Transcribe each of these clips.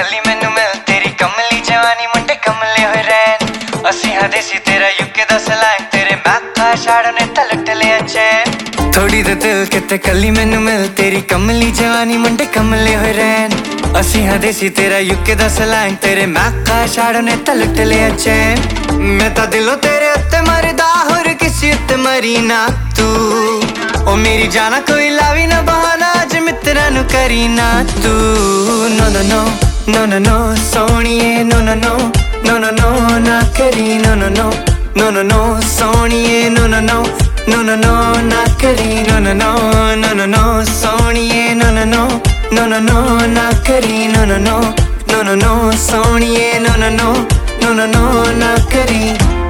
कली मैनू मिल तेरी कमली जवानी मुंडे कमले होए रैन असी हाँ देसी तेरा युके दा सलाइन तेरे माथा छाड़ ने तलट लिया चैन थोड़ी दे दिल किते कली मैनू मिल तेरी कमली जवानी मुंडे कमले होए रैन असी हाँ देसी तेरा युके दा सलाइन तेरे माथा छाड़ ने तलट लिया चैन मैं ता दिलों तेरे उत्ते मरदा होर किसी उत्ते मरी ना तू ओ मेरी जाना कोई लावी ना बहाना अज मित्रा नु करी ना तू no no no no no no सोनिए no no no no no no ना करी no no no no no no सोनिए no no no no no no ना करी no no no no no no सोनिए no no no no no no ना करी no no no no no no सोनिए no no no no no no ना करी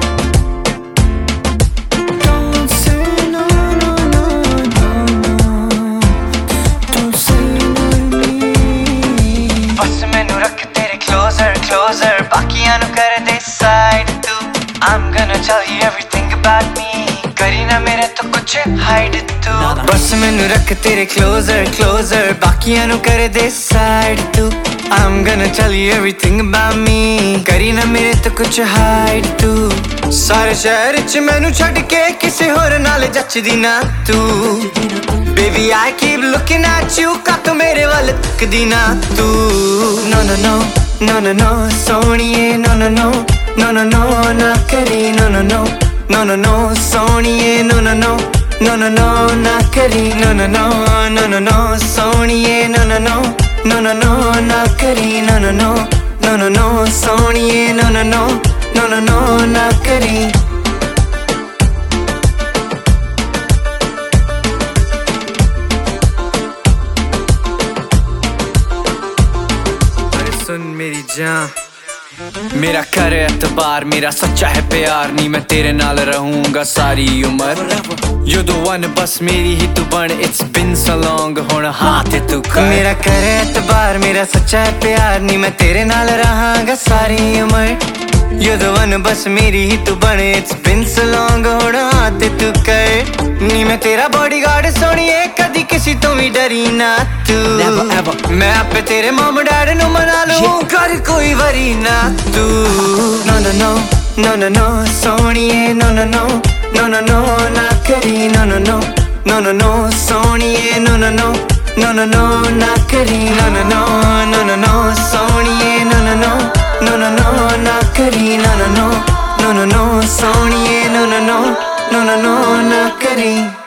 Closer, बाकियां नु कर दे side तू I'm gonna tell you everything about me करी ना मेरे तो कुछ hide तू बस मैनू रख तेरे closer बाकियां नु कर दे side तू I'm gonna tell you everything about me करी ना मेरे तो कुछ hide तू सारे शहर च मैनू छड़ के किसी होर नाल जचदी ना तू Baby I keep looking at you का तू मेरे वाल तकदी ना तू No no no No no no, सोनिए no no no, no no no ना करी no no no, no no no सोनिए no no no, no no no ना करी no no no, no no no सोनिए no no no, no no no ना करी no no no, no no no सोनिए no no no, no no no ना करी सुन मेरी जान मेरा कर एतबार मेरा सच्चा है प्यार नहीं मैं तेरे नाल रहूंगा सारी उम्र You the one बस मेरी ही तू बन It's been so long हुण हाथ तू कर मेरा कर एतबार मेरा सच्चा है प्यार नहीं मैं तेरे नाल रहांगा सारी उम्र You the one बस मेरी ही तू बन It's been so long हुण हाथ तू कर नहीं मैं तेरा बॉडीगार्ड सोनिए कदी किसी तो भी डरी ना तू मैं आपे तेरे मॉम डैड नु मना लूं कर कोई वरी ना तू No no no no no no सोनिए no no no no no no ना करी no no no no no no सोनिए no no no no no no ना करी no no no no no no सोनिए no no no no no no ना करी no no no no no no सोनिए no no no no no no ना करी